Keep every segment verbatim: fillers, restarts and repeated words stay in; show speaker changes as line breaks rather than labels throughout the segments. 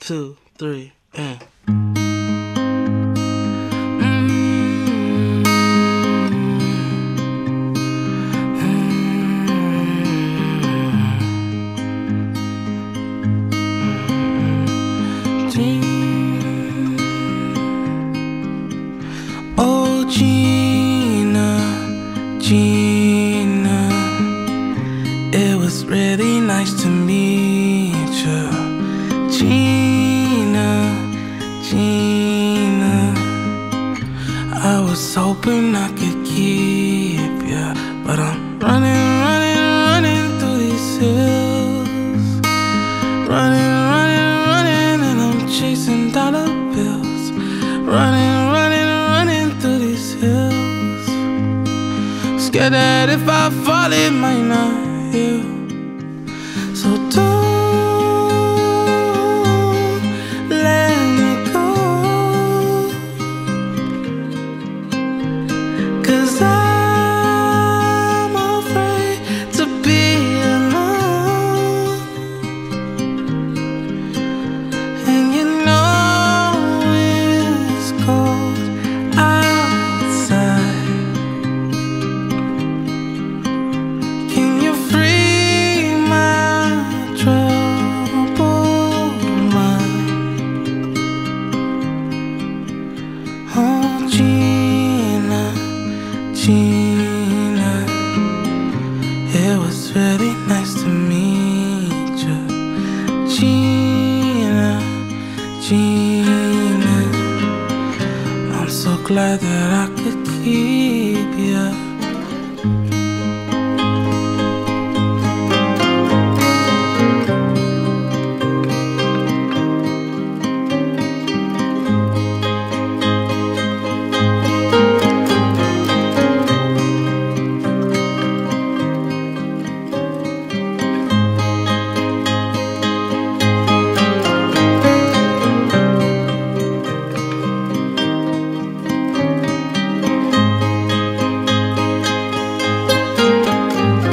two, three, and. Oh, Gina, Gina, it was really nice to meet you. Gina, Gina, I was hoping I could keep you, but I'm running, running, running through these hills. Running, running, running, and I'm chasing dollar bills. Running, running, running through these hills. Scared that if I fall it might not heal. So don't let me go, 'cause I'm afraid to be alone. And you know it's cold outside. Can you free my troubled mind? Oh, Gina, Gina, it was really nice to meet you. Gina, Gina, I'm so glad that I could keep you.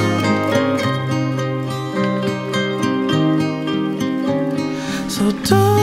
So don't